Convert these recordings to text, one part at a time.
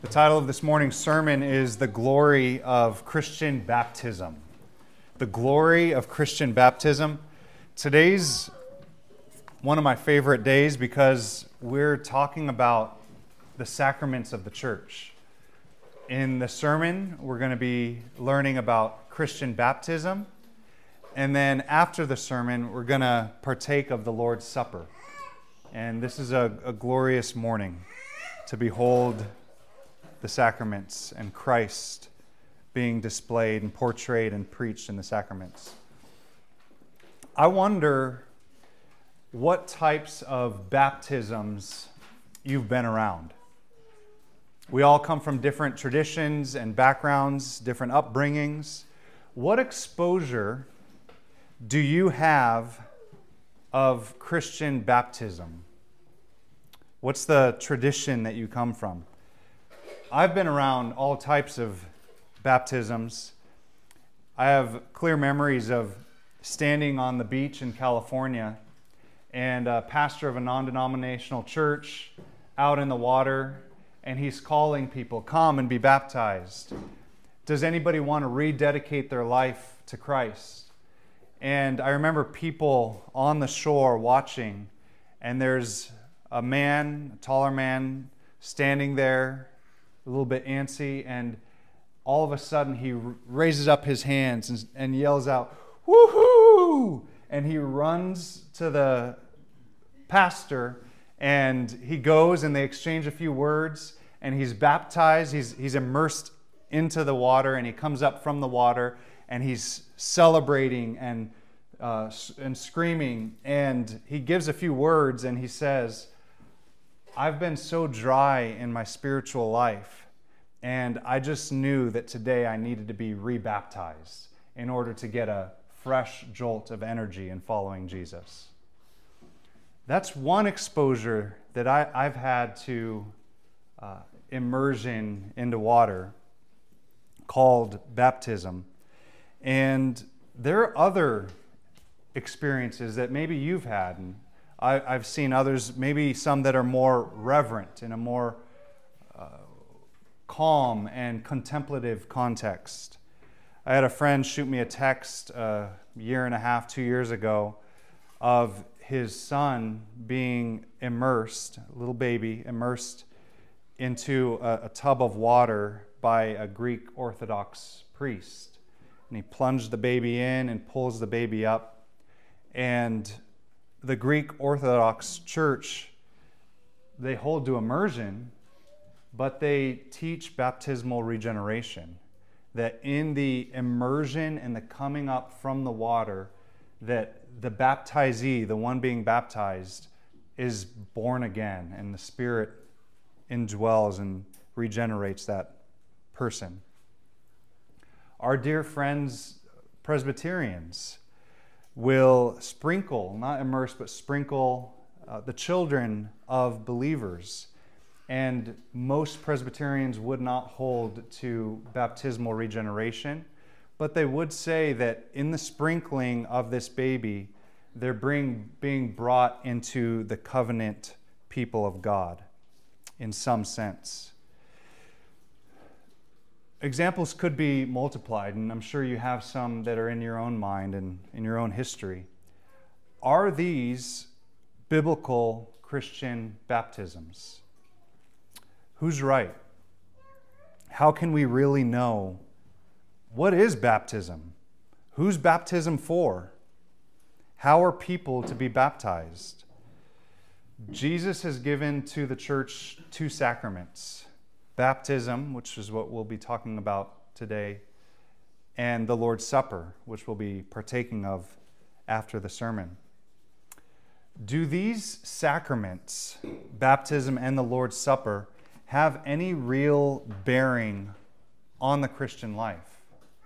The title of this morning's sermon is The Glory of Christian Baptism. The Glory of Christian Baptism. Today's one of my favorite days because we're talking about the sacraments of the church. In the sermon, we're going to be learning about Christian baptism. And then after the sermon, we're going to partake of the Lord's Supper. And this is a glorious morning to behold the sacraments and Christ being displayed and portrayed and preached in the sacraments. I wonder what types of baptisms you've been around. We all come from different traditions and backgrounds, different upbringings. What exposure do you have of Christian baptism? What's the tradition that you come from? I've been around all types of baptisms. I have clear memories of standing on the beach in California and a pastor of a non-denominational church out in the water, and he's calling people, come and be baptized. Does anybody want to rededicate their life to Christ? And I remember people on the shore watching, and there's a man, a taller man, standing there, a little bit antsy, and all of a sudden he raises up his hands and yells out, "Woohoo!" And he runs to the pastor, and he goes and they exchange a few words, and he's baptized. He's immersed into the water, and he comes up from the water, and he's celebrating and screaming, and he gives a few words, and he says, "I've been so dry in my spiritual life, and I just knew that today I needed to be rebaptized in order to get a fresh jolt of energy in following Jesus." That's one exposure that I've had to immersion into water, called baptism. And there are other experiences that maybe you've had, and I've seen others, maybe some that are more reverent, in a more calm and contemplative context. I had a friend shoot me a text a year and a half, 2 years ago, of his son being immersed, a little baby, immersed into a tub of water by a Greek Orthodox priest. And he plunged the baby in and pulls the baby up. And the Greek Orthodox Church, they hold to immersion, but they teach baptismal regeneration. That in the immersion and the coming up from the water, that the baptizee, the one being baptized, is born again, and the Spirit indwells and regenerates that person. Our dear friends, Presbyterians, will sprinkle, not immerse, but sprinkle the children of believers. And most Presbyterians would not hold to baptismal regeneration, but they would say that in the sprinkling of this baby, they're being brought into the covenant people of God in some sense. Examples could be multiplied, and I'm sure you have some that are in your own mind and in your own history. Are these biblical Christian baptisms? Who's right? How can we really know what is baptism? Who's baptism for? How are people to be baptized? Jesus has given to the church two sacraments: baptism, which is what we'll be talking about today, and the Lord's Supper, which we'll be partaking of after the sermon. Do these sacraments, baptism and the Lord's Supper, have any real bearing on the Christian life?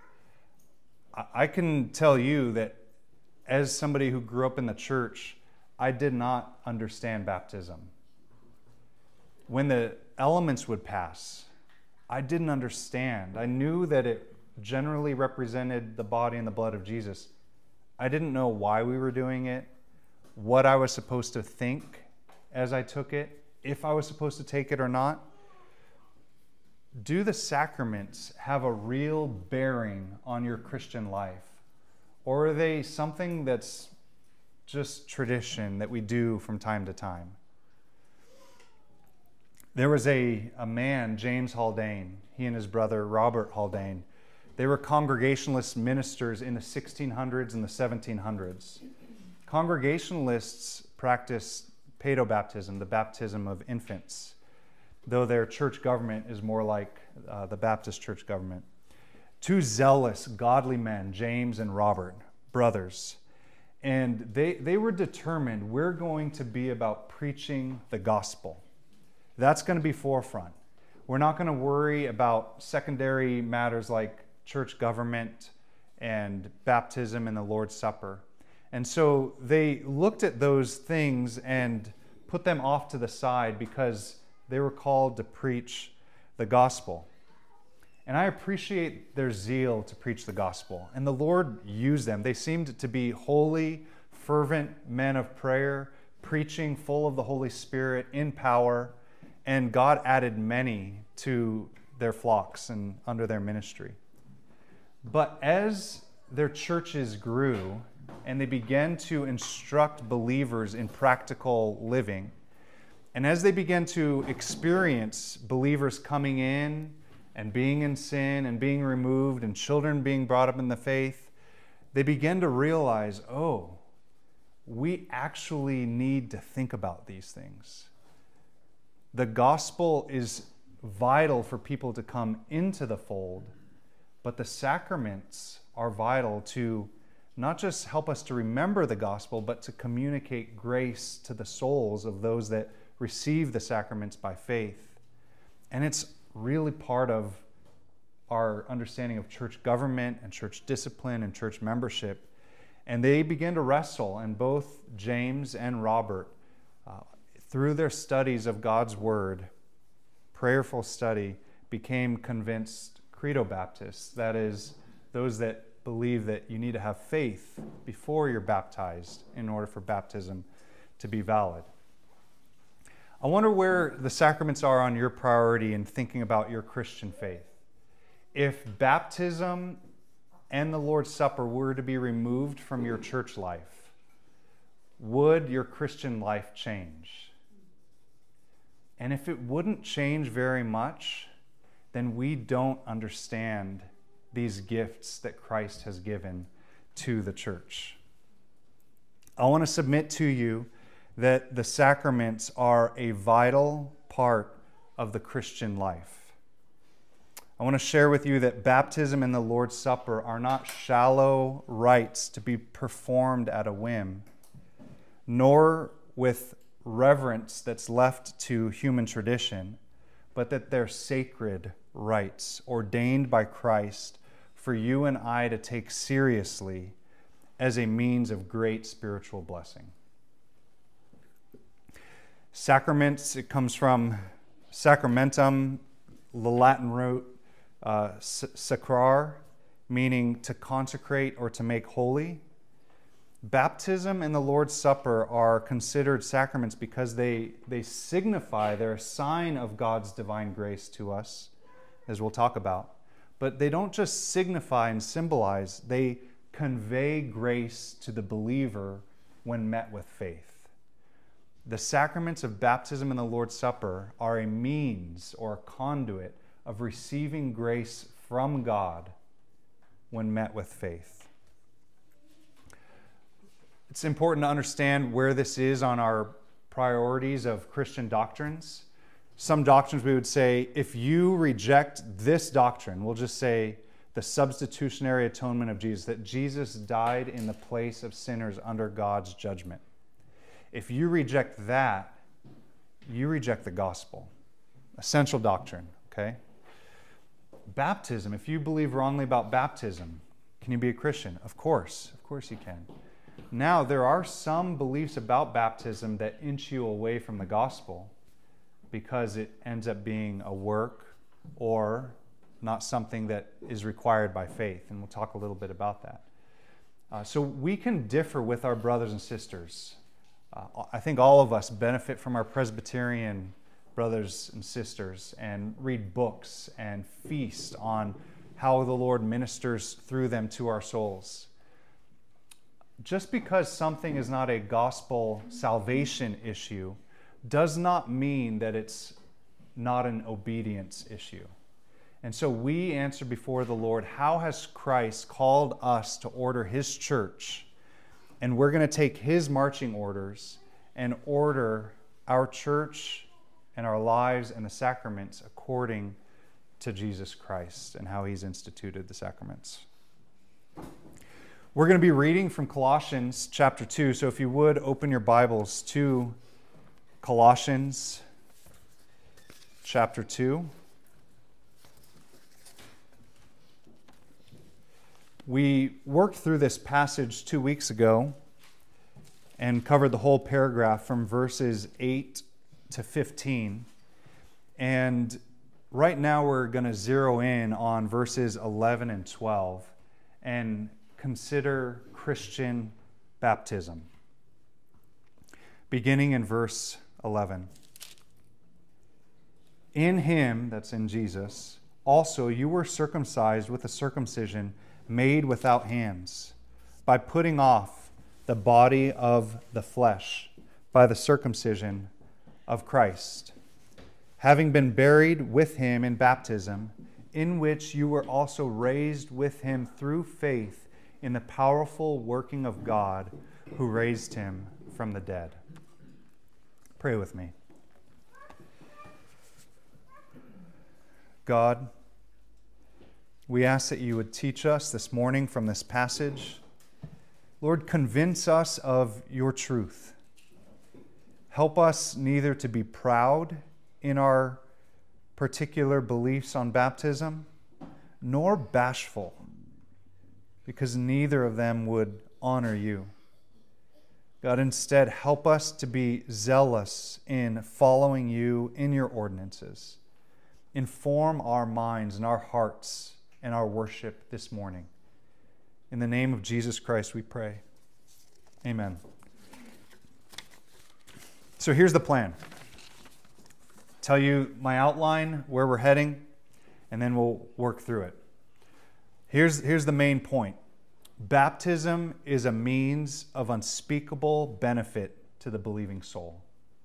I can tell you that as somebody who grew up in the church, I did not understand baptism. When the elements would pass, I didn't understand. I knew that it generally represented the body and the blood of Jesus. I didn't know why we were doing it, what I was supposed to think as I took it, if I was supposed to take it or not. do the sacraments have a real bearing on your Christian life? Or are they something that's just tradition that we do from time to time? There was a man, James Haldane, he and his brother Robert Haldane. They were Congregationalist ministers in the 1600s and the 1700s. Congregationalists practiced paedobaptism, the baptism of infants, though their church government is more like the Baptist church government. Two zealous, godly men, James and Robert, brothers, and they were determined, we're going to be about preaching the gospel. That's going to be forefront. We're not going to worry about secondary matters like church government and baptism and the Lord's Supper. And so they looked at those things and put them off to the side because they were called to preach the gospel. And I appreciate their zeal to preach the gospel. And the Lord used them. They seemed to be holy, fervent men of prayer, preaching full of the Holy Spirit in power. And God added many to their flocks and under their ministry. But as their churches grew and they began to instruct believers in practical living, and as they began to experience believers coming in and being in sin and being removed and children being brought up in the faith, they began to realize, oh, we actually need to think about these things. The gospel is vital for people to come into the fold, but the sacraments are vital to not just help us to remember the gospel, but to communicate grace to the souls of those that receive the sacraments by faith. And it's really part of our understanding of church government and church discipline and church membership. And they began to wrestle, and both James and Robert, through their studies of God's Word, prayerful study, became convinced credo Baptists. That is, those that believe that you need to have faith before you're baptized in order for baptism to be valid. I wonder where the sacraments are on your priority in thinking about your Christian faith. If baptism and the Lord's Supper were to be removed from your church life, would your Christian life change? And if it wouldn't change very much, then we don't understand these gifts that Christ has given to the church. I want to submit to you that the sacraments are a vital part of the Christian life. I want to share with you that baptism and the Lord's Supper are not shallow rites to be performed at a whim, nor with reverence that's left to human tradition, but that they're sacred rites ordained by Christ for you and I to take seriously as a means of great spiritual blessing. Sacraments, it comes from sacramentum, the Latin root sacrar, meaning to consecrate or to make holy. Baptism and the Lord's Supper are considered sacraments because they signify, they're a sign of God's divine grace to us, as we'll talk about. But they don't just signify and symbolize, they convey grace to the believer when met with faith. The sacraments of baptism and the Lord's Supper are a means or a conduit of receiving grace from God when met with faith. It's important to understand where this is on our priorities of Christian doctrines. Some doctrines we would say, if you reject this doctrine, we'll just say the substitutionary atonement of Jesus, that Jesus died in the place of sinners under God's judgment. If you reject that, you reject the gospel. Essential doctrine, okay? Baptism, if you believe wrongly about baptism, can you be a Christian? Of course you can. Now, there are some beliefs about baptism that inch you away from the gospel because it ends up being a work or not something that is required by faith, and we'll talk a little bit about that. So we can differ with our brothers and sisters. I think all of us benefit from our Presbyterian brothers and sisters and read books and feast on how the Lord ministers through them to our souls. Just because something is not a gospel salvation issue does not mean that it's not an obedience issue. And so we answer before the Lord, how has Christ called us to order His church? And we're going to take His marching orders and order our church and our lives and the sacraments according to Jesus Christ and how He's instituted the sacraments. We're going to be reading from Colossians chapter 2. So if you would, open your Bibles to Colossians chapter 2. We worked through this passage 2 weeks ago and covered the whole paragraph from verses 8 to 15. And right now we're going to zero in on verses 11 and 12 and consider Christian baptism. Beginning in verse 11. In Him, that's in Jesus, also you were circumcised with a circumcision made without hands, by putting off the body of the flesh by the circumcision of Christ, having been buried with Him in baptism, in which you were also raised with Him through faith in the powerful working of God who raised Him from the dead. Pray with me. God, we ask that you would teach us this morning from this passage. Lord, convince us of your truth. Help us neither to be proud in our particular beliefs on baptism, nor bashful, because neither of them would honor you. God, instead, help us to be zealous in following you in your ordinances. Inform our minds and our hearts and our worship this morning. In the name of Jesus Christ we pray. Amen. So here's the plan. Tell you my outline, where we're heading, and then we'll work through it. Here's the main point. Baptism is a means of unspeakable benefit to the believing soul.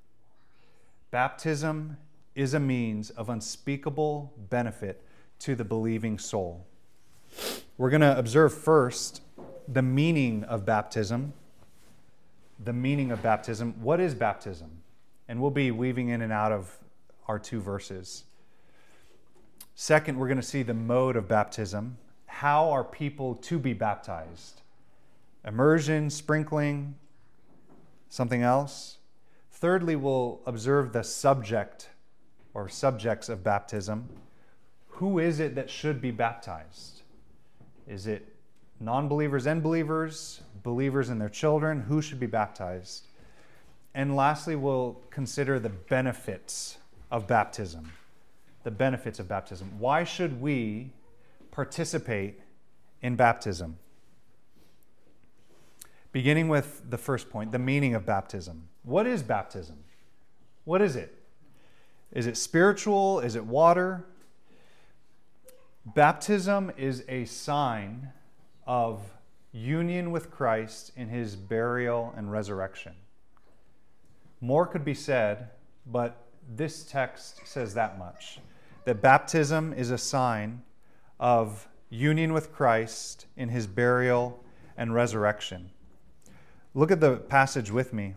Baptism is a means of unspeakable benefit to the believing soul. We're going to observe first the meaning of baptism. The meaning of baptism. What is baptism? And we'll be weaving in and out of our two verses. Second, we're going to see the mode of baptism. How are people to be baptized? Immersion, sprinkling, something else? Thirdly, we'll observe the subject or subjects of baptism. Who is it that should be baptized? Is it non-believers and believers, believers and their children? Who should be baptized? And lastly, we'll consider the benefits of baptism. The benefits of baptism. Why should we participate in baptism? Beginning with the first point, the meaning of baptism. What is baptism? What is it? Is it spiritual? Is it water? Baptism is a sign of union with Christ in His burial and resurrection. More could be said, but this text says that much. That baptism is a sign of union with Christ in His burial and resurrection. Look at the passage with me.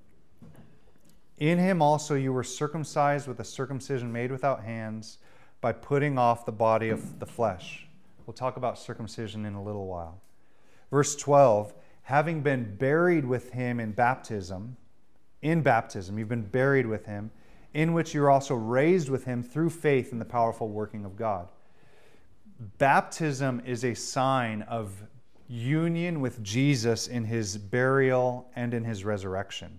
In Him also you were circumcised with a circumcision made without hands, by putting off the body of the flesh. We'll talk about circumcision in a little while. Verse 12, having been buried with Him in baptism, you've been buried with Him, in which you're also raised with Him through faith in the powerful working of God. Baptism is a sign of union with Jesus in His burial and in His resurrection.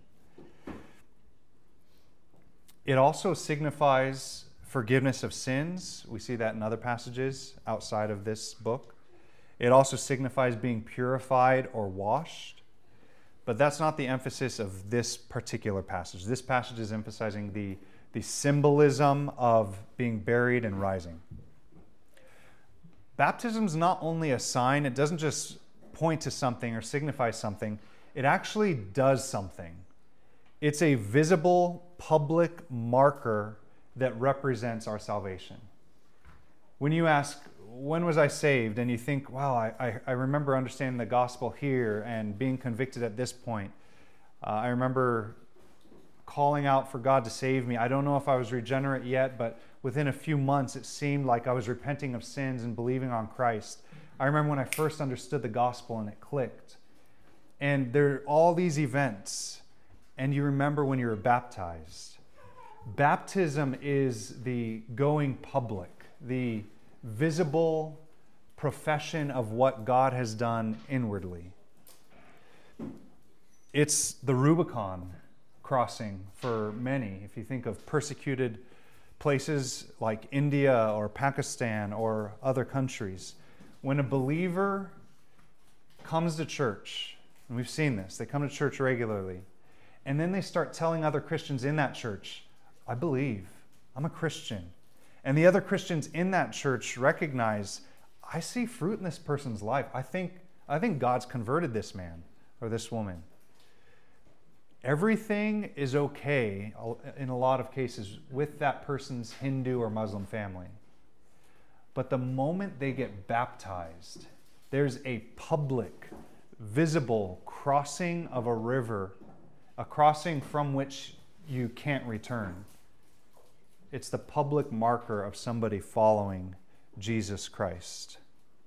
It also signifies forgiveness of sins. We see that in other passages outside of this book. It also signifies being purified or washed. But that's not the emphasis of this particular passage. This passage is emphasizing the the symbolism of being buried and rising. Baptism is not only a sign, it doesn't just point to something or signify something, it actually does something. It's a visible public marker that represents our salvation. When you ask, when was I saved? And you think, wow, I remember understanding the gospel here and being convicted at this point. I remember calling out for God to save me. I don't know if I was regenerate yet, but within a few months it seemed like I was repenting of sins and believing on Christ. I remember when I first understood the gospel and it clicked. And there are all these events, and you remember when you were baptized. Baptism is the going public, the visible profession of what God has done inwardly. It's the Rubicon crossing for many. If you think of persecuted places like India or Pakistan or other countries, when a believer comes to church, and we've seen this, they come to church regularly, and then they start telling other Christians in that church, I believe, I'm a Christian. And the other Christians in that church recognize, I see fruit in this person's life. I think God's converted this man or this woman. Everything is okay in a lot of cases with that person's Hindu or Muslim family. But the moment they get baptized, there's a public, visible crossing of a river, a crossing from which you can't return. It's the public marker of somebody following Jesus Christ.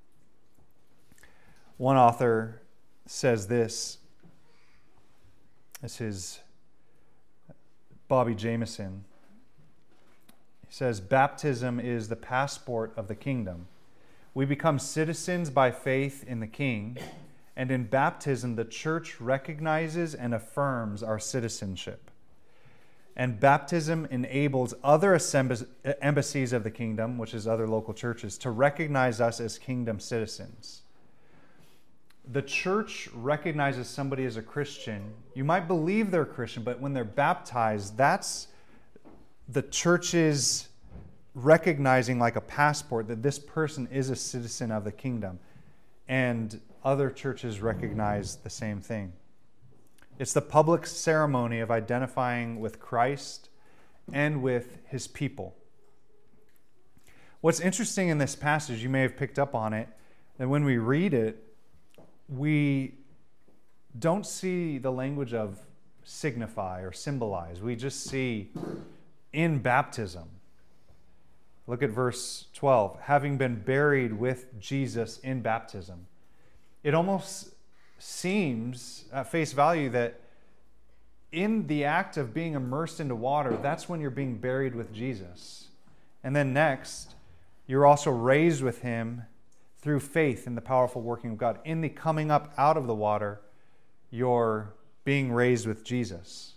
One author says this. This is Bobby Jameson. He says, baptism is the passport of the kingdom. We become citizens by faith in the King, and in baptism the church recognizes and affirms our citizenship. And baptism enables other embassies of the kingdom, which is other local churches, to recognize us as kingdom citizens. The church recognizes somebody as a Christian. You might believe they're a Christian, but when they're baptized, that's the church's recognizing like a passport that this person is a citizen of the kingdom. And other churches recognize the same thing. It's the public ceremony of identifying with Christ and with his people. What's interesting in this passage, you may have picked up on it, that when we read it, we don't see the language of signify or symbolize. We just see in baptism. Look at verse 12. Having been buried with Jesus in baptism. It almost seems at face value that in the act of being immersed into water, that's when you're being buried with Jesus. And then next, you're also raised with him through faith in the powerful working of God. In the coming up out of the water, you're being raised with Jesus.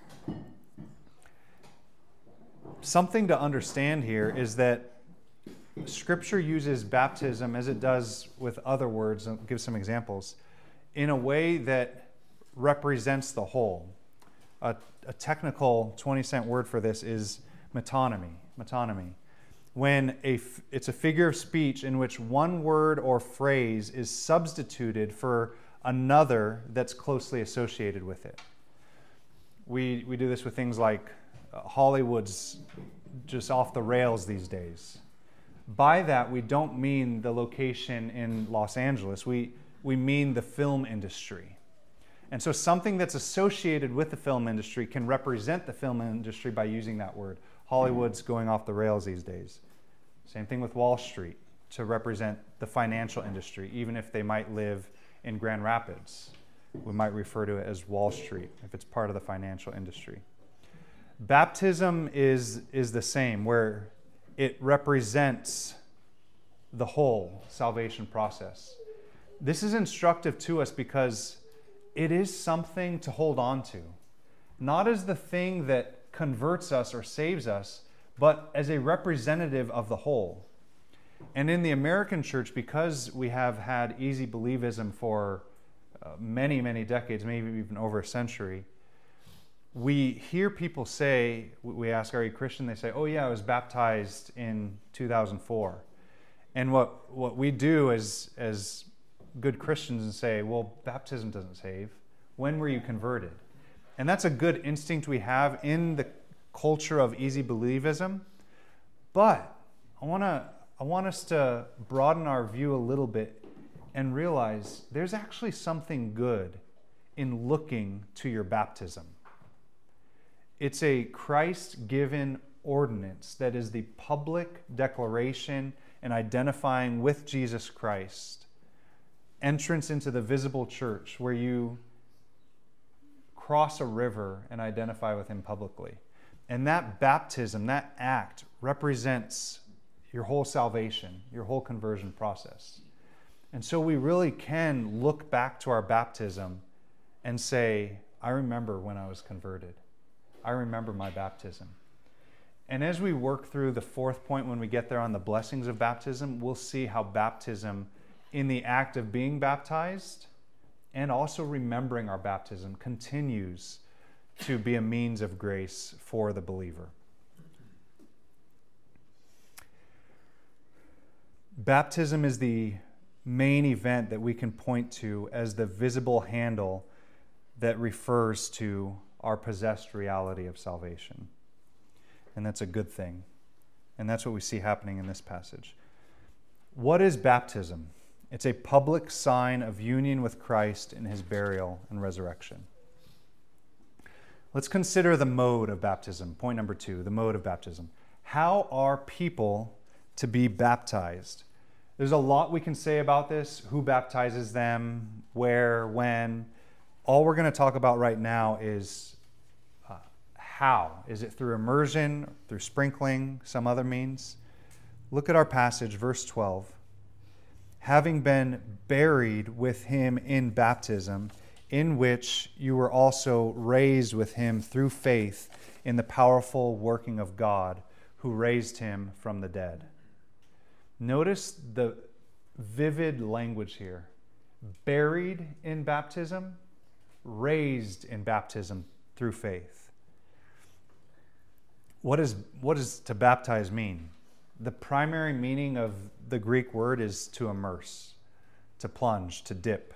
Something to understand here is that Scripture uses baptism, as it does with other words, I'll give some examples, in a way that represents the whole. A technical 20-cent word for this is metonymy. Metonymy. When it's a figure of speech in which one word or phrase is substituted for another that's closely associated with it. We do this with things like Hollywood's just off the rails these days. By that, we don't mean the location in Los Angeles. We mean the film industry. And so something that's associated with the film industry can represent the film industry by using that word. Hollywood's going off the rails these days. Same thing with Wall Street, to represent the financial industry, even if they might live in Grand Rapids. We might refer to it as Wall Street if it's part of the financial industry. Baptism is the same, where it represents the whole salvation process. This is instructive to us because it is something to hold on to, not as the thing that converts us or saves us, but as a representative of the whole. And in the American church, because we have had easy believism for many, many decades, maybe even over a century, we hear people say, we ask, are you Christian? They say, oh yeah, I was baptized in 2004. And what we do as good Christians is say, well, baptism doesn't save. When were you converted? And that's a good instinct we have in the culture of easy believism. But I want us to broaden our view a little bit and realize there's actually something good in looking to your baptism. It's a Christ-given ordinance that is the public declaration and identifying with Jesus Christ. Entrance into the visible church where you cross a river and identify with Him publicly. And that baptism, that act, represents your whole salvation, your whole conversion process. And so we really can look back to our baptism and say, I remember when I was converted. I remember my baptism. And as we work through the fourth point, when we get there on the blessings of baptism, we'll see how baptism, in the act of being baptized and also remembering our baptism, continues to be a means of grace for the believer. Baptism is the main event that we can point to as the visible handle that refers to our possessed reality of salvation. And that's a good thing. And that's what we see happening in this passage. What is baptism? It's a public sign of union with Christ in His burial and resurrection. Let's consider the mode of baptism. Point number 2, the mode of baptism. How are people to be baptized? There's a lot we can say about this. Who baptizes them? Where? When? All we're going to talk about right now is how. Is it through immersion, through sprinkling, some other means? Look at our passage, verse 12. Having been buried with Him in baptism, in which you were also raised with Him through faith in the powerful working of God, who raised Him from the dead. Notice the vivid language here. Buried in baptism, raised in baptism through faith. What does to baptize mean? The primary meaning of the Greek word is to immerse, to plunge, to dip.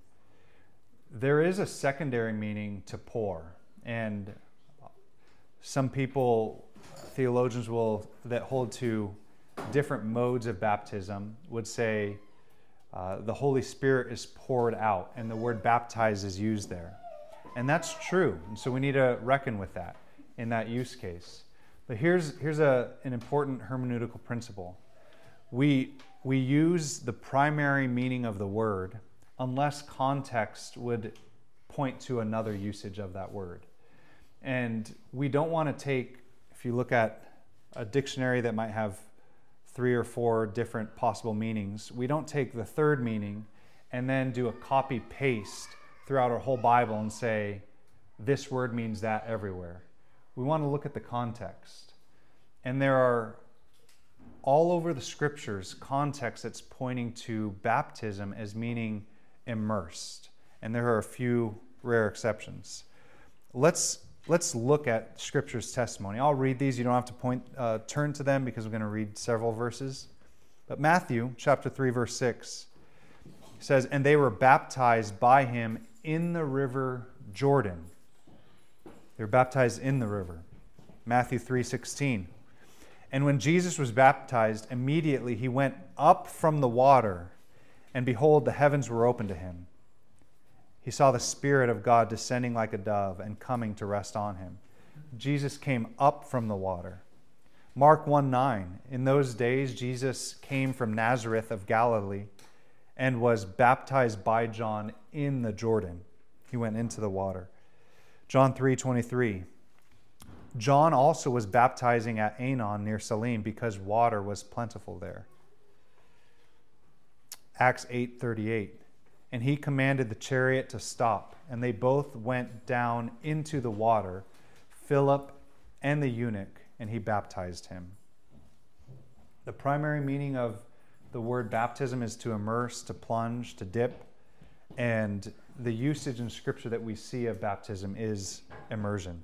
There is a secondary meaning to pour, and some people, theologians that hold to different modes of baptism would say the Holy Spirit is poured out, and the word baptize is used there. And that's true, and so we need to reckon with that in that use case. But here's an important hermeneutical principle. We use the primary meaning of the word unless context would point to another usage of that word. And we don't want to take, if you look at a dictionary that might have 3 or 4 different possible meanings, we don't take the third meaning and then do a copy-paste throughout our whole Bible and say, this word means that everywhere. We want to look at the context. And there are, all over the scriptures, context that's pointing to baptism as meaning immersed. And there are a few rare exceptions. Let's look at Scripture's testimony. I'll read these. You don't have to turn to them because we're going to read several verses. But Matthew chapter 3, verse 6 says, and they were baptized by Him in the river Jordan. They were baptized in the river. Matthew 3:16. And when Jesus was baptized, immediately He went up from the water, and behold, the heavens were opened to Him. He saw the Spirit of God descending like a dove and coming to rest on Him. Jesus came up from the water. Mark 1:9. In those days, Jesus came from Nazareth of Galilee and was baptized by John in the Jordan. He went into the water. John 3:23. John also was baptizing at Aenon near Salim because water was plentiful there. Acts 8:38. And He commanded the chariot to stop, and they both went down into the water, Philip and the eunuch, and He baptized him. The primary meaning of the word baptism is to immerse, to plunge, to dip. And the usage in Scripture that we see of baptism is immersion.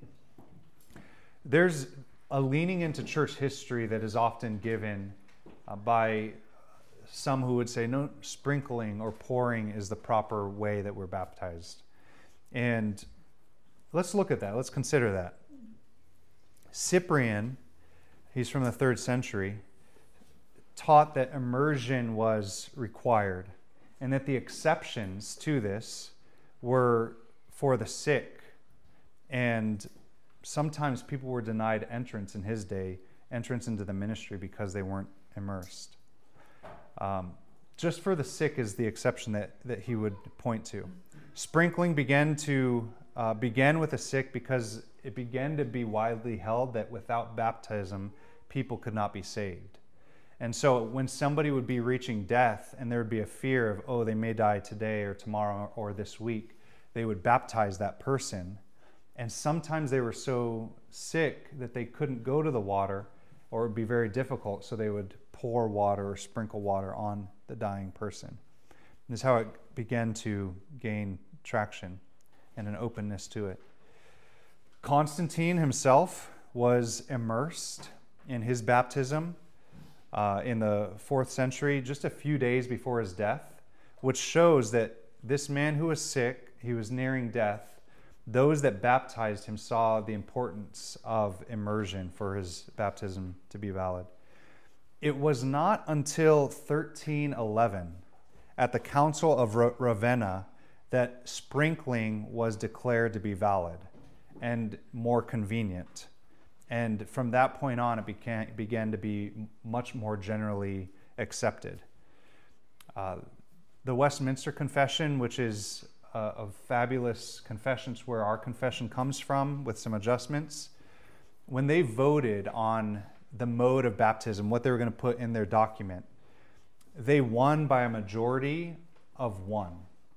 There's a leaning into church history that is often given by some who would say, no, sprinkling or pouring is the proper way that we're baptized. And let's look at that. Let's consider that. Cyprian, he's from the 3rd century, taught that immersion was required and that the exceptions to this were for the sick. And sometimes people were denied entrance in his day, entrance into the ministry because they weren't immersed. Just for the sick is the exception that he would point to. Sprinkling began with the sick because it began to be widely held that without baptism, people could not be saved. And so when somebody would be reaching death and there would be a fear of, oh, they may die today or tomorrow or this week, they would baptize that person. And sometimes they were so sick that they couldn't go to the water, or it would be very difficult, so they would pour water or sprinkle water on the dying person. This is how it began to gain traction and an openness to it. Constantine himself was immersed in his baptism in the 4th century, just a few days before his death, which shows that this man who was sick, he was nearing death. Those that baptized him saw the importance of immersion for his baptism to be valid. It was not until 1311 at the Council of Ravenna that sprinkling was declared to be valid and more convenient. And from that point on, it began to be much more generally accepted. The Westminster Confession, which is of fabulous confessions where our confession comes from with some adjustments, when they voted on the mode of baptism, what they were going to put in their document, they won by a majority of 1.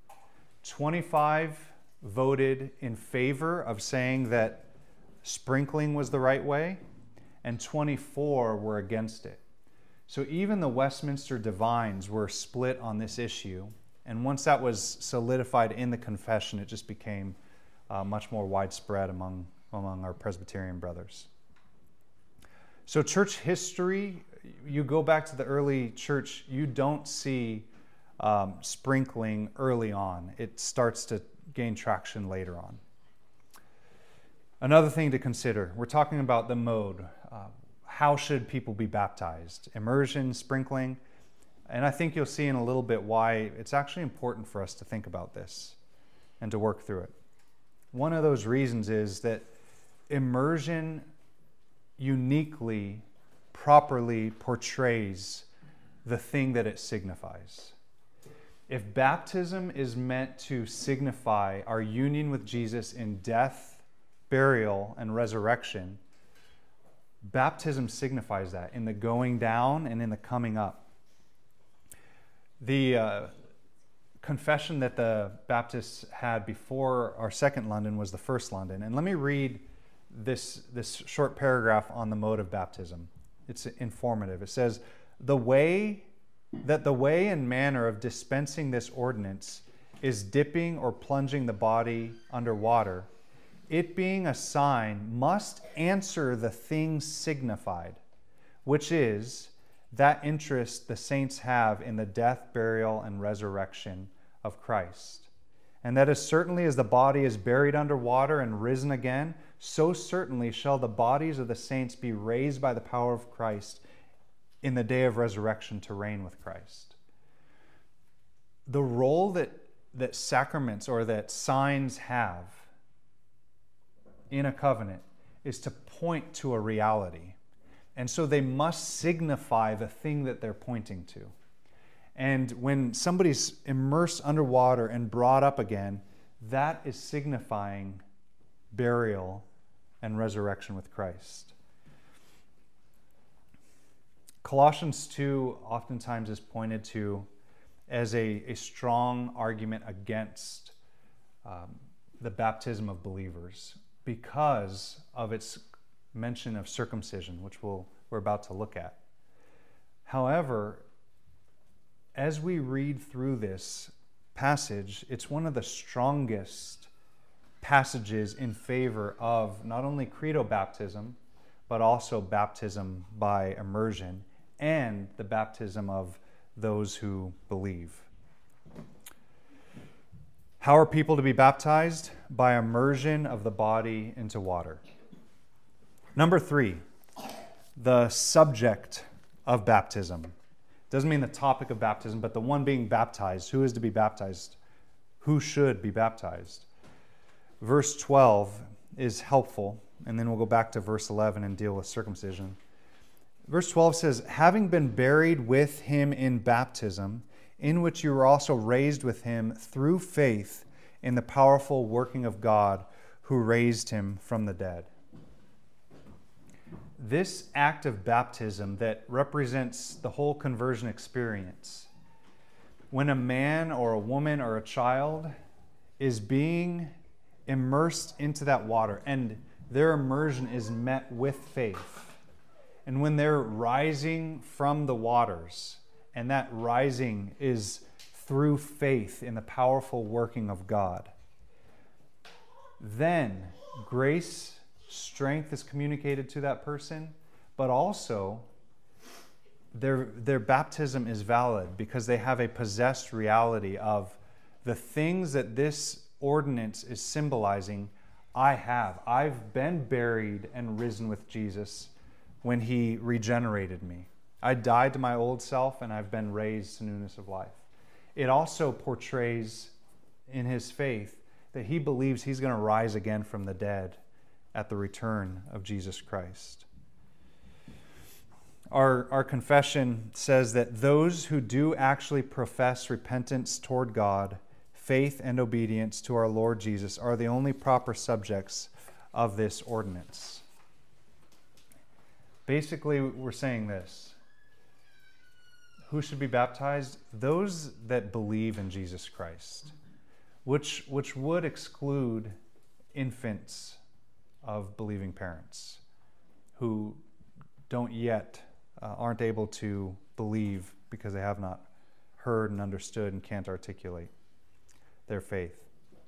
25 voted in favor of saying that sprinkling was the right way, and 24 were against it. So even the Westminster divines were split on this issue, and once that was solidified in the confession, it just became much more widespread among our Presbyterian brothers. So church history, you go back to the early church, you don't see sprinkling early on. It starts to gain traction later on. Another thing to consider, we're talking about the mode. How should people be baptized? Immersion, sprinkling. And I think you'll see in a little bit why it's actually important for us to think about this and to work through it. One of those reasons is that immersion uniquely, properly portrays the thing that it signifies. If baptism is meant to signify our union with Jesus in death, burial, and resurrection, baptism signifies that in the going down and in the coming up. The confession that the Baptists had before our second London was the first London. And let me read this short paragraph on the mode of baptism. It's informative. It says, the way and manner of dispensing this ordinance is dipping or plunging the body under water, it being a sign must answer the thing signified, which is that interest the saints have in the death, burial, and resurrection of Christ. And that as certainly as the body is buried under water and risen again, so certainly shall the bodies of the saints be raised by the power of Christ in the day of resurrection to reign with Christ. The role that sacraments or that signs have in a covenant is to point to a reality. And so they must signify the thing that they're pointing to. And when somebody's immersed underwater and brought up again, that is signifying burial and resurrection with Christ. Colossians 2 oftentimes is pointed to as a strong argument against the baptism of believers because of its mention of circumcision, which we're about to look at. However, as we read through this passage, it's one of the strongest passages in favor of not only credo baptism, but also baptism by immersion and the baptism of those who believe. How are people to be baptized? By immersion of the body into water. Number 3, the subject of baptism. Doesn't mean the topic of baptism, but the one being baptized. Who is to be baptized? Who should be baptized? Verse 12 is helpful, and then we'll go back to verse 11 and deal with circumcision. Verse 12 says, having been buried with him in baptism, in which you were also raised with him through faith in the powerful working of God who raised him from the dead. This act of baptism that represents the whole conversion experience, when a man or a woman or a child is being immersed into that water and their immersion is met with faith, and when they're rising from the waters, and that rising is through faith in the powerful working of God, then grace, strength is communicated to that person, but also their baptism is valid because they have a possessed reality of the things that this ordinance is symbolizing. I've been buried and risen with Jesus when he regenerated me. I died to my old self and I've been raised to newness of life. It also portrays in his faith that he believes he's going to rise again from the dead at the return of Jesus Christ. Our confession says that those who do actually profess repentance toward God, faith and obedience to our Lord Jesus are the only proper subjects of this ordinance. Basically, we're saying this. Who should be baptized? Those that believe in Jesus Christ, which would exclude infants of believing parents who don't yet, aren't able to believe because they have not heard and understood and can't articulate their faith.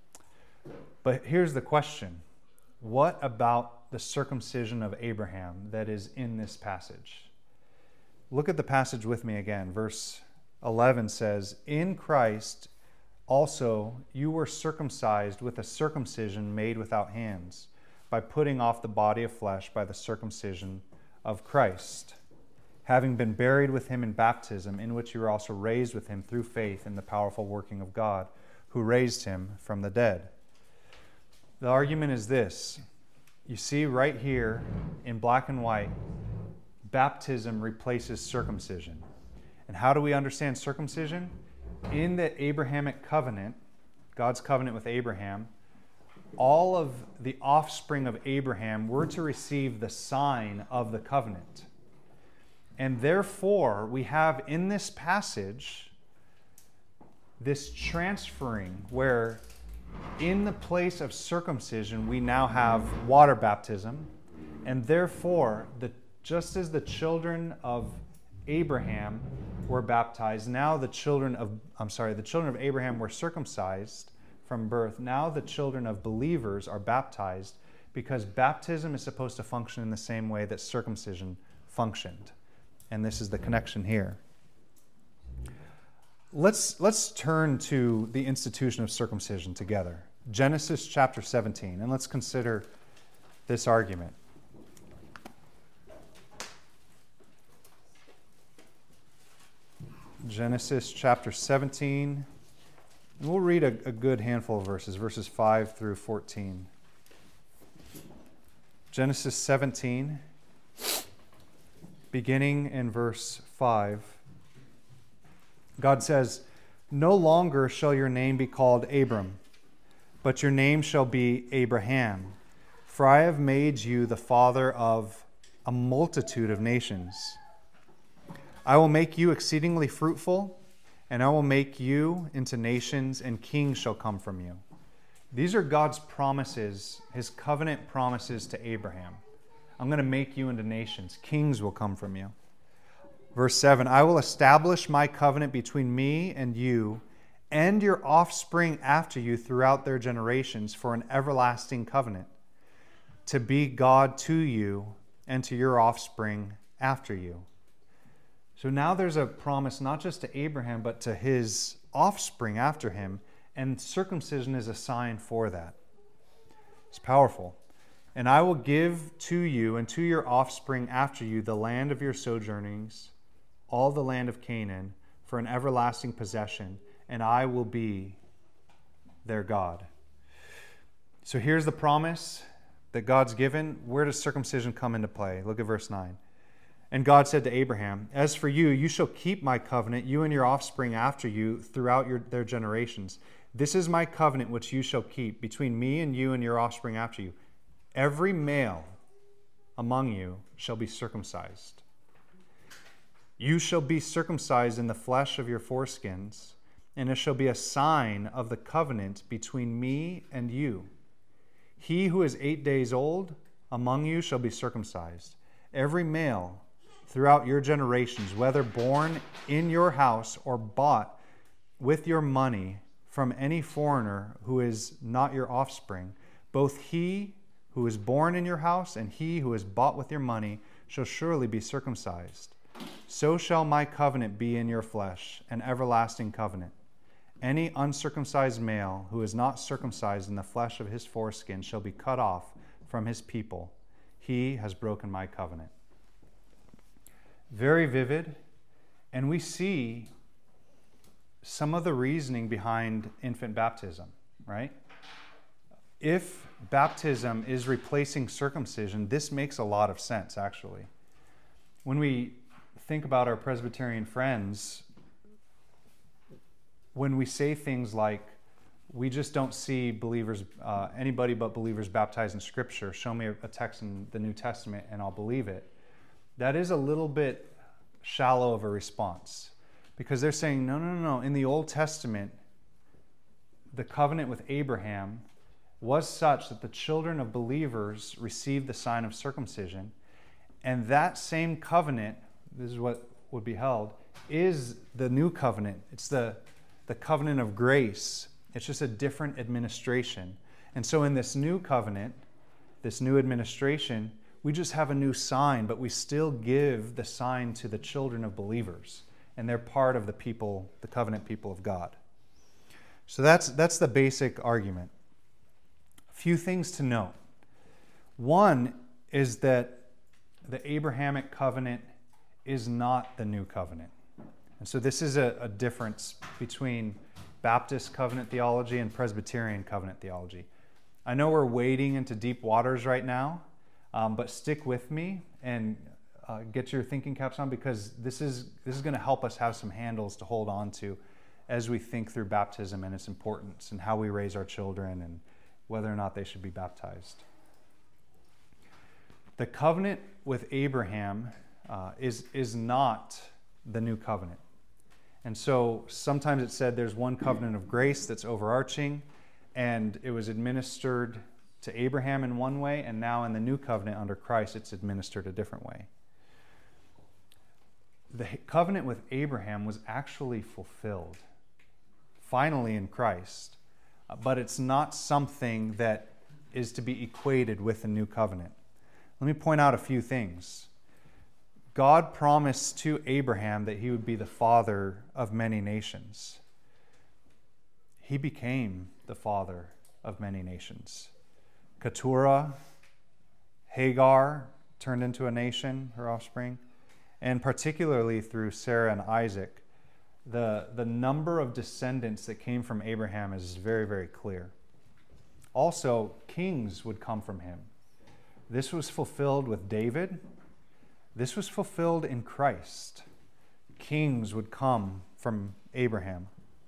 But here's the question. What about the circumcision of Abraham that is in this passage? Look at the passage with me again. Verse 11 says, in Christ also you were circumcised with a circumcision made without hands, by putting off the body of flesh by the circumcision of Christ, having been buried with him in baptism, in which you were also raised with him through faith in the powerful working of God, who raised him from the dead. The argument is this. You see right here in black and white, baptism replaces circumcision. And how do we understand circumcision? In the Abrahamic covenant, God's covenant with Abraham, all of the offspring of Abraham were to receive the sign of the covenant. And therefore, we have in this passage this transferring where in the place of circumcision, we now have water baptism. And therefore, just as the children of Abraham were baptized, now the children of Abraham were circumcised from birth. Now the children of believers are baptized because baptism is supposed to function in the same way that circumcision functioned. And this is the connection here. Let's turn to the institution of circumcision together. Genesis chapter 17, and let's consider this argument. Genesis chapter 17. And we'll read a good handful of verses 5 through 14. Genesis 17, beginning in verse 5. God says, no longer shall your name be called Abram, but your name shall be Abraham, for I have made you the father of a multitude of nations. I will make you exceedingly fruitful, and I will make you into nations, and kings shall come from you. These are God's promises, his covenant promises to Abraham. I'm going to make you into nations. Kings will come from you. Verse 7, I will establish my covenant between me and you and your offspring after you throughout their generations for an everlasting covenant, to be God to you and to your offspring after you. So now there's a promise not just to Abraham, but to his offspring after him, and circumcision is a sign for that. It's powerful. And I will give to you and to your offspring after you the land of your sojournings, all the land of Canaan, for an everlasting possession, and I will be their God. So here's the promise that God's given. Where does circumcision come into play? Look at verse 9. And God said to Abraham, as for you, you shall keep my covenant, you and your offspring after you, throughout their generations. This is my covenant which you shall keep between me and you and your offspring after you. Every male among you shall be circumcised. You shall be circumcised in the flesh of your foreskins, and it shall be a sign of the covenant between me and you. He who is 8 days old among you shall be circumcised. Every male throughout your generations, whether born in your house or bought with your money from any foreigner who is not your offspring, both he who is born in your house and he who is bought with your money shall surely be circumcised. So shall my covenant be in your flesh, an everlasting covenant. Any uncircumcised male who is not circumcised in the flesh of his foreskin shall be cut off from his people. He has broken my covenant. Very vivid, and we see some of the reasoning behind infant baptism, right? If baptism is replacing circumcision, this makes a lot of sense, actually. When we think about our Presbyterian friends, when we say things like, we just don't see believers, anybody but believers baptized in Scripture, show me a text in the New Testament and I'll believe it, that is a little bit shallow of a response. Because they're saying, no. In the Old Testament, the covenant with Abraham was such that the children of believers received the sign of circumcision. And that same covenant, this is what would be held, is the new covenant. It's the covenant of grace. It's just a different administration. And so in this new covenant, this new administration, we just have a new sign, but we still give the sign to the children of believers. And they're part of the people, the covenant people of God. So that's the basic argument. A few things to note. One is that the Abrahamic covenant is not the new covenant. And so this is a difference between Baptist covenant theology and Presbyterian covenant theology. I know we're wading into deep waters right now, but stick with me and get your thinking caps on, because this is going to help us have some handles to hold on to as we think through baptism and its importance and how we raise our children and whether or not they should be baptized. The covenant with Abraham is not the new covenant. And so sometimes it's said there's one covenant of grace that's overarching, and it was administered to Abraham in one way, and now in the new covenant under Christ, it's administered a different way. The covenant with Abraham was actually fulfilled, finally in Christ, but it's not something that is to be equated with the new covenant. Let me point out a few things. God promised to Abraham that he would be the father of many nations. He became the father of many nations. Keturah, Hagar turned into a nation, her offspring, and particularly through Sarah and Isaac, the number of descendants that came from Abraham is very, very clear. Also, kings would come from him. This was fulfilled with David. This was fulfilled in Christ. Kings would come from Abraham.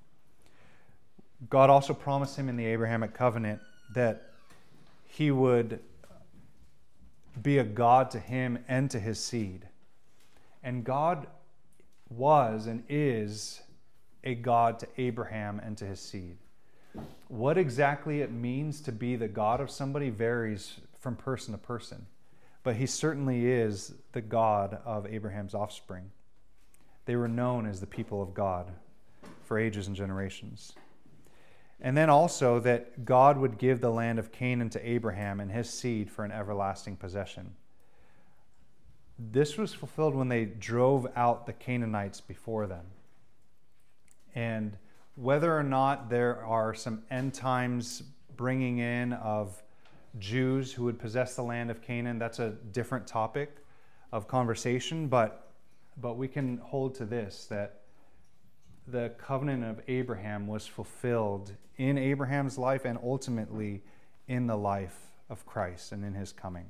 God also promised him in the Abrahamic covenant that he would be a God to him and to his seed. And God was and is a God to Abraham and to his seed. What exactly it means to be the God of somebody varies from person to person. But he certainly is the God of Abraham's offspring. They were known as the people of God. for ages and generations. And then also that God would give the land of Canaan to Abraham and his seed for an everlasting possession. This was fulfilled when they drove out the Canaanites before them. And whether or not there are some end times bringing in of Jews who would possess the land of Canaan, that's a different topic of conversation, but we can hold to this, that the covenant of Abraham was fulfilled in Abraham's life and ultimately in the life of Christ and in his coming.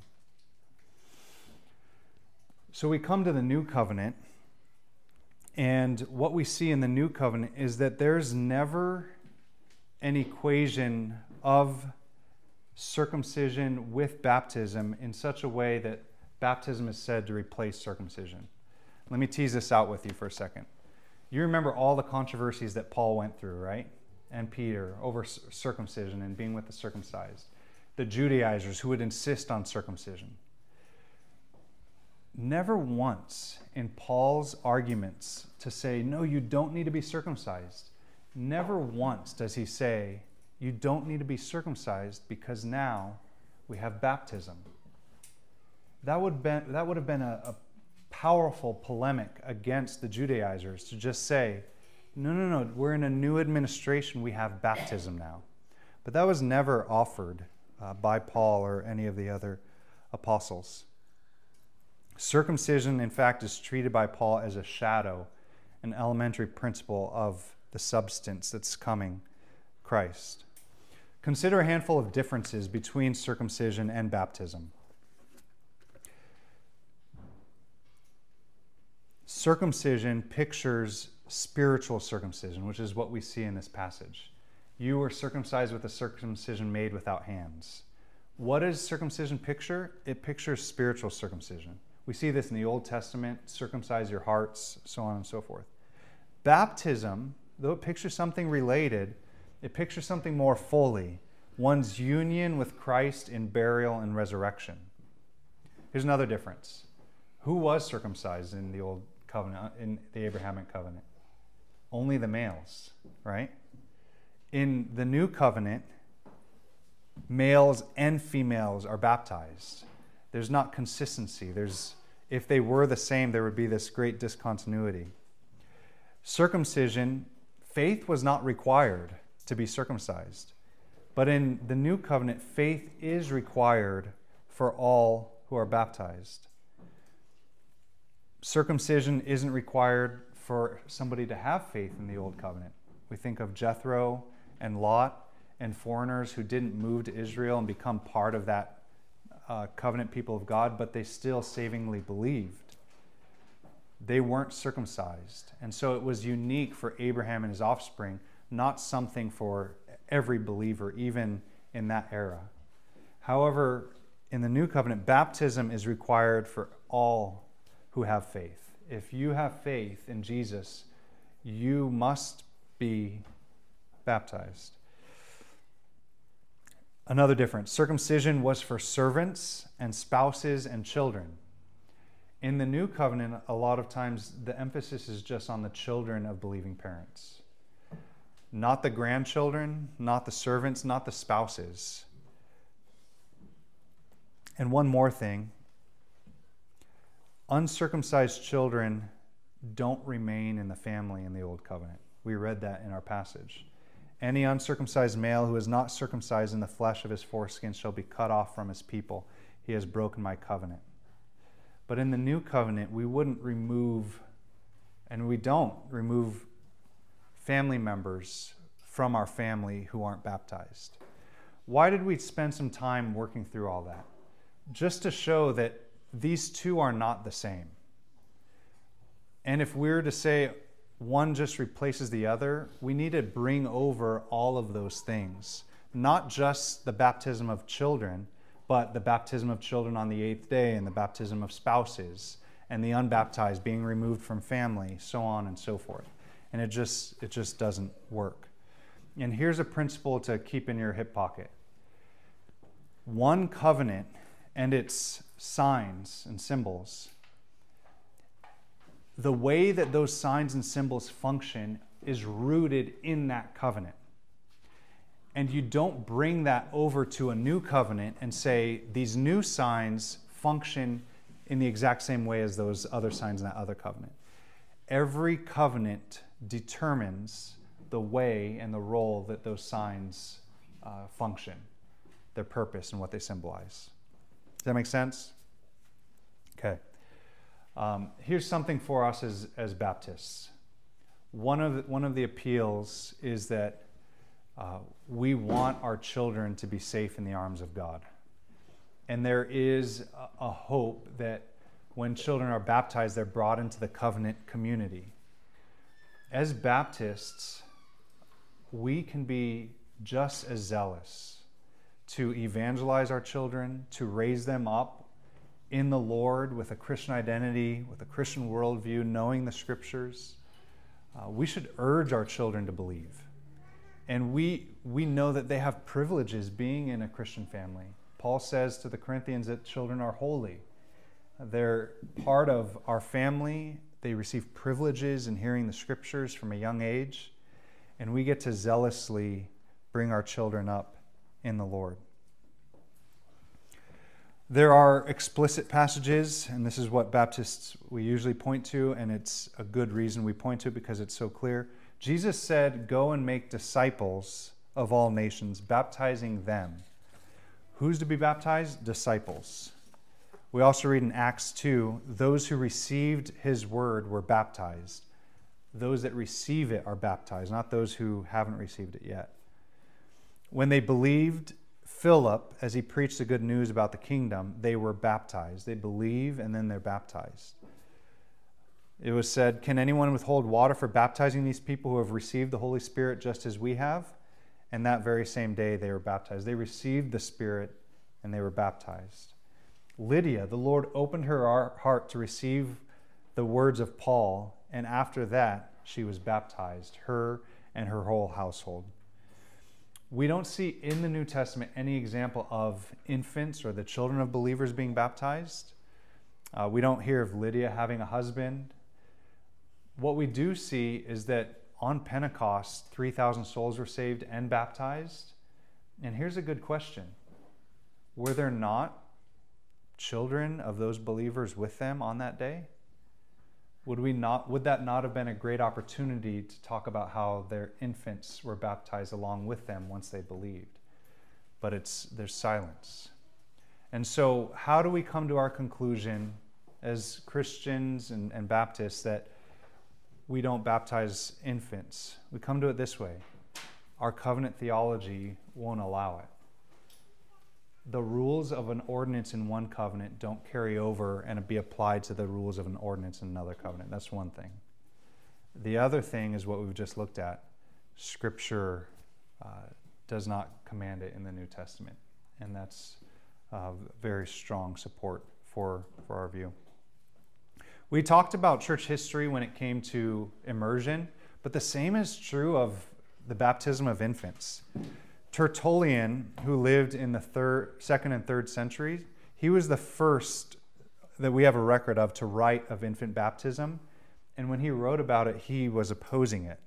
So we come to the new covenant, and what we see in the new covenant is that there's never an equation of circumcision with baptism in such a way that baptism is said to replace circumcision. Let me tease this out with you for a second. You remember all the controversies that Paul went through, right? And Peter over circumcision and being with the circumcised. The Judaizers who would insist on circumcision. Never once in Paul's arguments to say, no, you don't need to be circumcised. Never once does he say, you don't need to be circumcised because now we have baptism. That would have been a powerful polemic against the Judaizers to just say, no, we're in a new administration, we have baptism now. But that was never offered by Paul or any of the other apostles. Circumcision, in fact, is treated by Paul as a shadow, an elementary principle of the substance that's coming, Christ. Consider a handful of differences between circumcision and baptism. Circumcision pictures spiritual circumcision, which is what we see in this passage. You were circumcised with a circumcision made without hands. What does circumcision picture? It pictures spiritual circumcision. We see this in the Old Testament, circumcise your hearts, so on and so forth. Baptism, though it pictures something related, it pictures something more fully, one's union with Christ in burial and resurrection. Here's another difference. Who was circumcised in the Old Covenant, in the Abrahamic covenant? Only the males, right? In the New Covenant, males and females are baptized. There's not consistency. If they were the same, there would be this great discontinuity. Circumcision, faith was not required to be circumcised. But in the New Covenant, faith is required for all who are baptized. Circumcision isn't required for somebody to have faith in the Old Covenant. We think of Jethro and Lot and foreigners who didn't move to Israel and become part of that covenant people of God, but they still savingly believed. They weren't circumcised. And so it was unique for Abraham and his offspring, not something for every believer, even in that era. However, in the New Covenant, baptism is required for all who have faith. If you have faith in Jesus, you must be baptized. Another difference, circumcision was for servants and spouses and children. In the New Covenant, a lot of times the emphasis is just on the children of believing parents. Not the grandchildren, not the servants, not the spouses. And one more thing, uncircumcised children don't remain in the family in the Old Covenant. We read that in our passage. Any uncircumcised male who is not circumcised in the flesh of his foreskin shall be cut off from his people. He has broken my covenant. But in the New Covenant, we wouldn't remove, and we don't remove, family members from our family who aren't baptized. Why did we spend some time working through all that? Just to show that these two are not the same. And if we're to say one just replaces the other, we need to bring over all of those things. Not just the baptism of children, but the baptism of children on the 8th day and the baptism of spouses and the unbaptized being removed from family, so on and so forth. And it just doesn't work. And here's a principle to keep in your hip pocket. One covenant and its signs and symbols, the way that those signs and symbols function is rooted in that covenant. And you don't bring that over to a new covenant and say these new signs function in the exact same way as those other signs in that other covenant. Every covenant determines the way and the role that those signs function, their purpose and what they symbolize. Does that make sense? Okay. Here's something for us as Baptists. One of the appeals is that we want our children to be safe in the arms of God. And there is a hope that when children are baptized, they're brought into the covenant community. As Baptists, we can be just as zealous to evangelize our children, to raise them up in the Lord with a Christian identity, with a Christian worldview, knowing the Scriptures. We should urge our children to believe. And we know that they have privileges being in a Christian family. Paul says to the Corinthians that children are holy. They're part of our family. They receive privileges in hearing the Scriptures from a young age. And we get to zealously bring our children up in the Lord. There are explicit passages, and this is what Baptists we usually point to, and it's a good reason we point to it because it's so clear. Jesus said, "Go and make disciples of all nations, baptizing them." Who's to be baptized? Disciples. We also read in Acts 2, those who received his word were baptized. Those that receive it are baptized, not those who haven't received it yet. When they believed Philip, as he preached the good news about the kingdom, they were baptized. They believe and then they're baptized. It was said, "Can anyone withhold water for baptizing these people who have received the Holy Spirit just as we have?" And that very same day they were baptized. They received the Spirit and they were baptized. Lydia, the Lord opened her heart to receive the words of Paul, and after that she was baptized, her and her whole household. We don't see in the New Testament any example of infants or the children of believers being baptized. We don't hear of Lydia having a husband. What we do see is that on Pentecost, 3,000 souls were saved and baptized. And here's a good question. Were there not children of those believers with them on that day? Would that not have been a great opportunity to talk about how their infants were baptized along with them once they believed? But there's silence. And so how do we come to our conclusion as Christians and Baptists that we don't baptize infants? We come to it this way. Our covenant theology won't allow it. The rules of an ordinance in one covenant don't carry over and be applied to the rules of an ordinance in another covenant. That's one thing. The other thing is what we've just looked at. Scripture does not command it in the New Testament. And that's very strong support for our view. We talked about church history when it came to immersion, but the same is true of the baptism of infants. Tertullian, who lived in the 2nd and 3rd centuries, he was the first that we have a record of to write of infant baptism. And when he wrote about it, he was opposing it.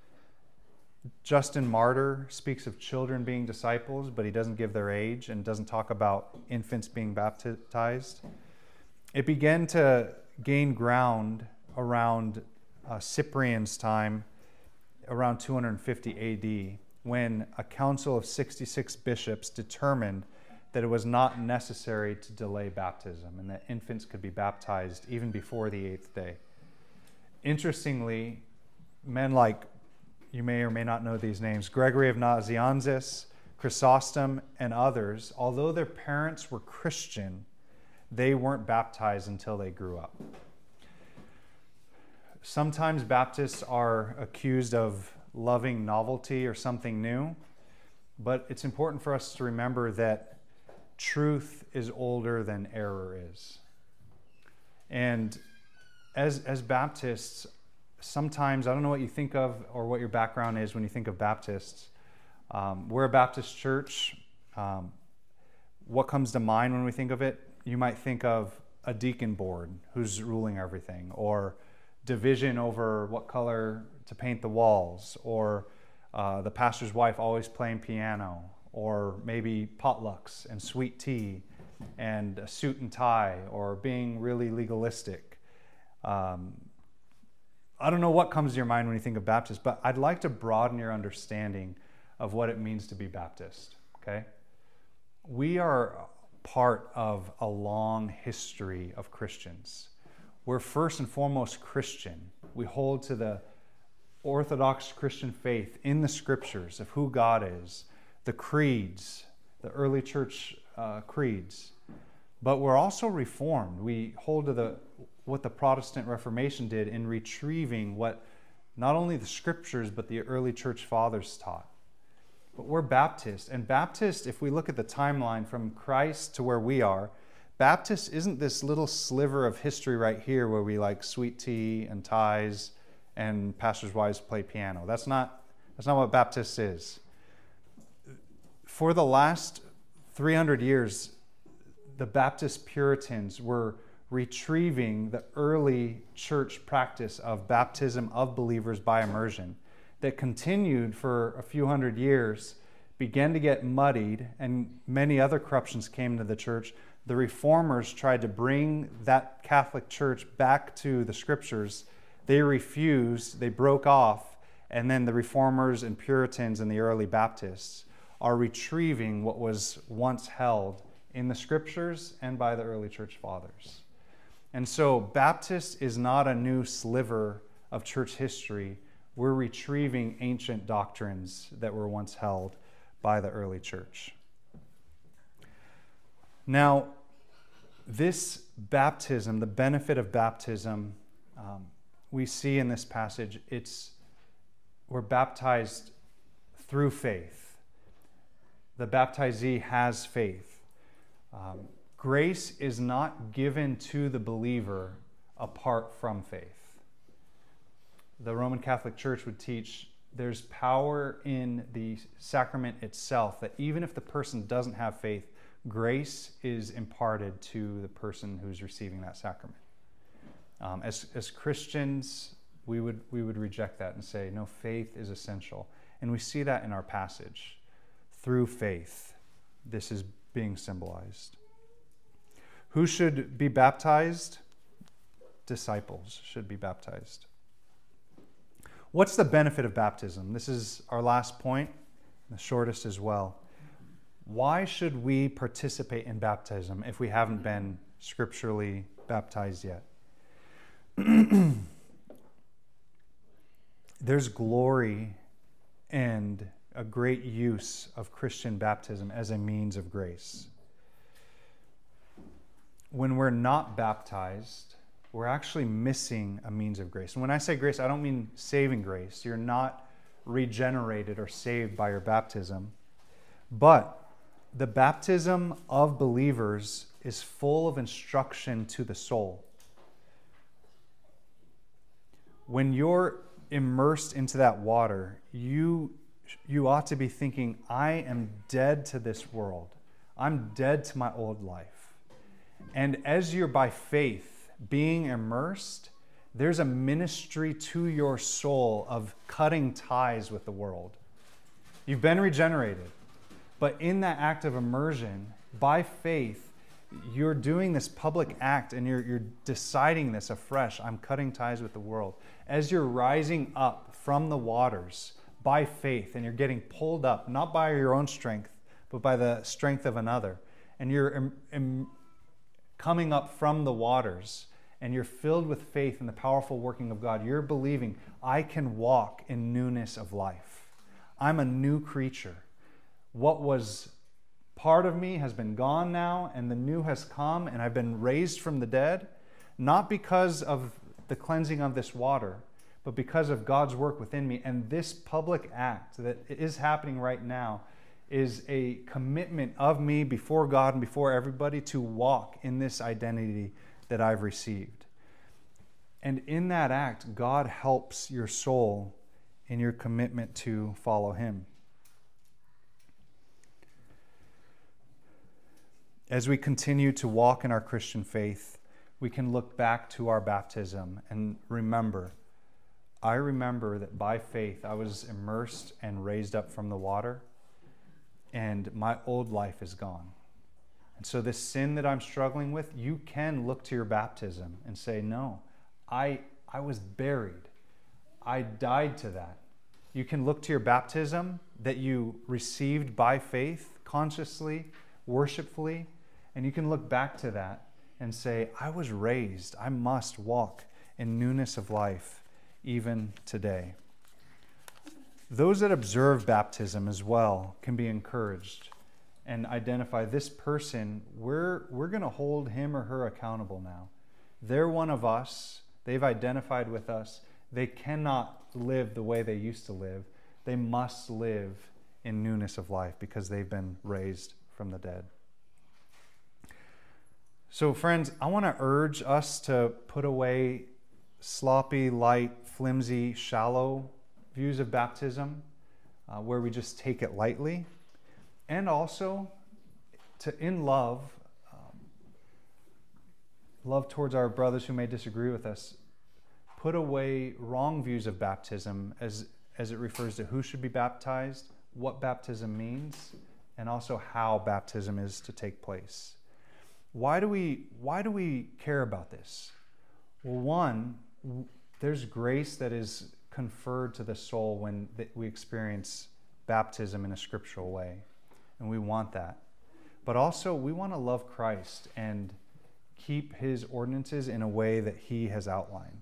Justin Martyr speaks of children being disciples, but he doesn't give their age and doesn't talk about infants being baptized. It began to gain ground around Cyprian's time, around 250 AD, when a council of 66 bishops determined that it was not necessary to delay baptism and that infants could be baptized even before the 8th day. Interestingly, men like, you may or may not know these names, Gregory of Nazianzus, Chrysostom, and others, although their parents were Christian, they weren't baptized until they grew up. Sometimes Baptists are accused of loving novelty or something new, but it's important for us to remember that truth is older than error is. And as Baptists, sometimes, I don't know what you think of or what your background is when you think of Baptists. We're a Baptist church. What comes to mind when we think of it? You might think of a deacon board who's ruling everything, or division over what color to paint the walls, or the pastor's wife always playing piano, or maybe potlucks and sweet tea and a suit and tie, or being really legalistic. I don't know what comes to your mind when you think of Baptist, but I'd like to broaden your understanding of what it means to be Baptist, okay? We are part of a long history of Christians. We're first and foremost Christian. We hold to the Orthodox Christian faith in the scriptures of who God is, the creeds, the early church creeds. But we're also Reformed. We hold to what the Protestant Reformation did in retrieving what not only the scriptures but the early church fathers taught. But we're Baptist. And Baptist, if we look at the timeline from Christ to where we are, Baptist isn't this little sliver of history right here where we like sweet tea and ties and pastors' wives play piano. That's not what Baptist is. For the last 300 years, the Baptist Puritans were retrieving the early church practice of baptism of believers by immersion that continued for a few hundred years, began to get muddied, and many other corruptions came into the church. The Reformers tried to bring that Catholic Church back to the scriptures. They refused, they broke off, and then the Reformers and Puritans and the early Baptists are retrieving what was once held in the scriptures and by the early church fathers. And so Baptist is not a new sliver of church history. We're retrieving ancient doctrines that were once held by the early church. Now, this baptism, the benefit of baptism, we see in this passage, we're baptized through faith. The baptizee has faith. Grace is not given to the believer apart from faith. The Roman Catholic Church would teach there's power in the sacrament itself, that even if the person doesn't have faith, grace is imparted to the person who's receiving that sacrament. As Christians, we would reject that and say, no, faith is essential. And we see that in our passage. Through faith, this is being symbolized. Who should be baptized? Disciples should be baptized. What's the benefit of baptism? This is our last point, the shortest as well. Why should we participate in baptism if we haven't been scripturally baptized yet? There's glory and a great use of Christian baptism as a means of grace. When we're not baptized, we're actually missing a means of grace. And when I say grace, I don't mean saving grace. You're not regenerated or saved by your baptism. But the baptism of believers is full of instruction to the soul. When you're immersed into that water, you ought to be thinking, I am dead to this world. I'm dead to my old life. And as you're by faith being immersed, there's a ministry to your soul of cutting ties with the world. You've been regenerated, but in that act of immersion, by faith, you're doing this public act and you're deciding this afresh. I'm cutting ties with the world. As you're rising up from the waters by faith and you're getting pulled up, not by your own strength, but by the strength of another, and you're coming up from the waters and you're filled with faith in the powerful working of God, you're believing, I can walk in newness of life. I'm a new creature. What was part of me has been gone now, and the new has come, and I've been raised from the dead, not because of the cleansing of this water, but because of God's work within me. And this public act that is happening right now is a commitment of me before God and before everybody to walk in this identity that I've received. And in that act, God helps your soul in your commitment to follow Him. As we continue to walk in our Christian faith, we can look back to our baptism and remember, I remember that by faith I was immersed and raised up from the water, and my old life is gone. And so this sin that I'm struggling with, you can look to your baptism and say, no, I was buried. I died to that. You can look to your baptism that you received by faith, consciously, worshipfully, and you can look back to that and say, I was raised. I must walk in newness of life even today. Those that observe baptism as well can be encouraged and identify this person, we're going to hold him or her accountable now. They're one of us. They've identified with us. They cannot live the way they used to live. They must live in newness of life because they've been raised from the dead. So friends, I want to urge us to put away sloppy, light, flimsy, shallow views of baptism where we just take it lightly. And also to, in love towards our brothers who may disagree with us, put away wrong views of baptism as it refers to who should be baptized, what baptism means, and also how baptism is to take place. Why do we care about this? Well, one, there's grace that is conferred to the soul when we experience baptism in a scriptural way, and we want that. But also, we want to love Christ and keep his ordinances in a way that he has outlined.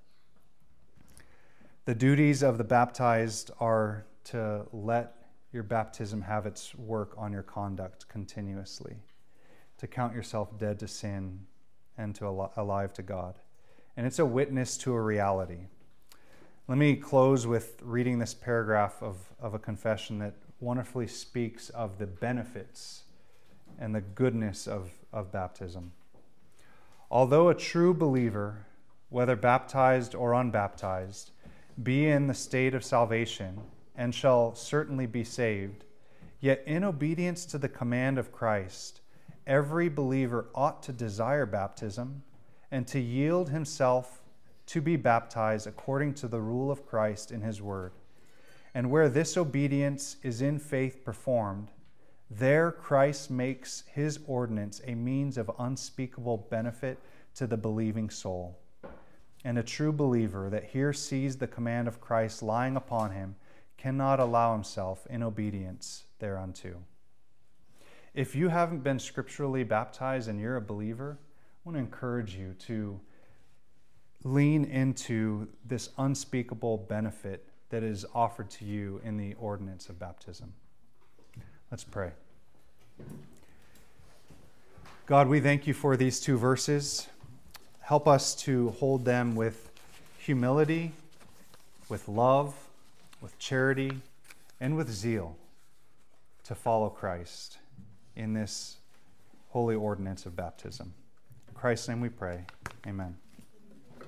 The duties of the baptized are to let your baptism have its work on your conduct continuously, to count yourself dead to sin and to alive to God. And it's a witness to a reality. Let me close with reading this paragraph of a confession that wonderfully speaks of the benefits and the goodness of baptism. Although a true believer, whether baptized or unbaptized, be in the state of salvation and shall certainly be saved, yet in obedience to the command of Christ, every believer ought to desire baptism and to yield himself to be baptized according to the rule of Christ in his word. And where this obedience is in faith performed, there Christ makes his ordinance a means of unspeakable benefit to the believing soul. And a true believer that here sees the command of Christ lying upon him cannot allow himself in obedience thereunto. If you haven't been scripturally baptized and you're a believer, I want to encourage you to lean into this unspeakable benefit that is offered to you in the ordinance of baptism. Let's pray. God, we thank you for these two verses. Help us to hold them with humility, with love, with charity, and with zeal to follow Christ in this holy ordinance of baptism. In Christ's name we pray. Amen.